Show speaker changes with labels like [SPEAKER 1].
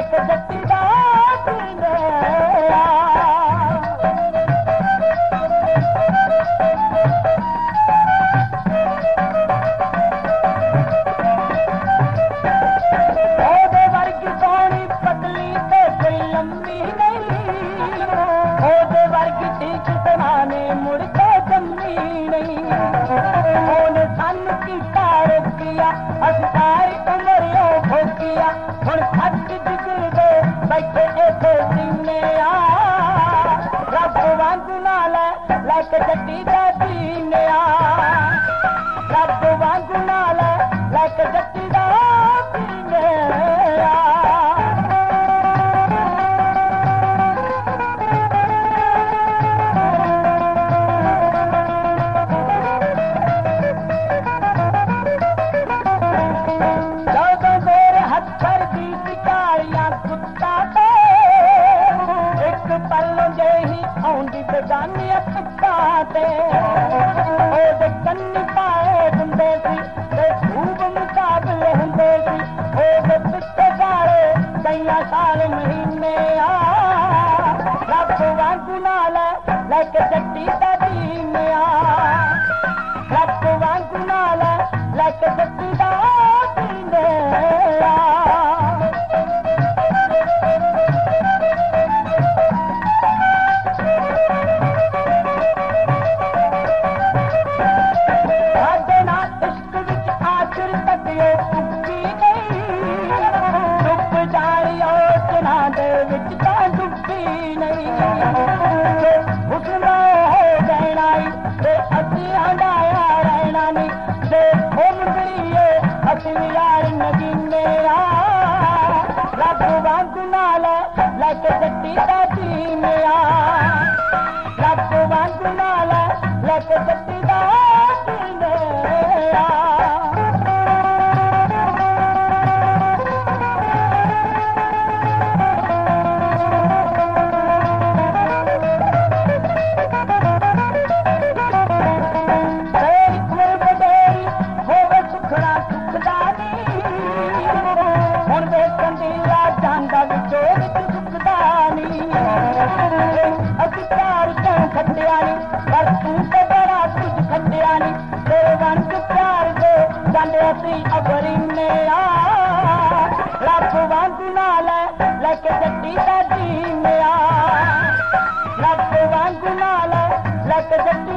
[SPEAKER 1] लेके जट्टी दा सीने ओदे वर्गी सोहनी पतली ते कोई लंबी नहीं ओदे वर्गी ठीक सराने मुड़ के जम्मी नहीं ओने सानू कीता रोकिया अस सारी उमरियों भोगिया हुण सच जिगरदे बैठे इथे सीने रब वांगू नाल लैके जट्टी दा सीने रब वांगू नाल लैके जट्टी दा सीने बेगानिया पिछाते ओदे कन्नी पाए हुंदे सी ते खूब मुकाबले हुंदे सी ओदे पिछे सारे कईयां साल महीने रब वांगू नाल लैके जट्टी दा दीने रब वांगू नाल लैके जट्टी दा दीने रब वांगू नाल लैके जट्टी दा दीने रब वांगू नाल लैके जट्टी दा दीने पर तू तो बड़ा कुछ खटिया नी तेरे वंश प्यार दे जाने सी अबरीने रब वांगू नाल लैके जट्टी दा दीने रब वांगू नाल लैके जट्टी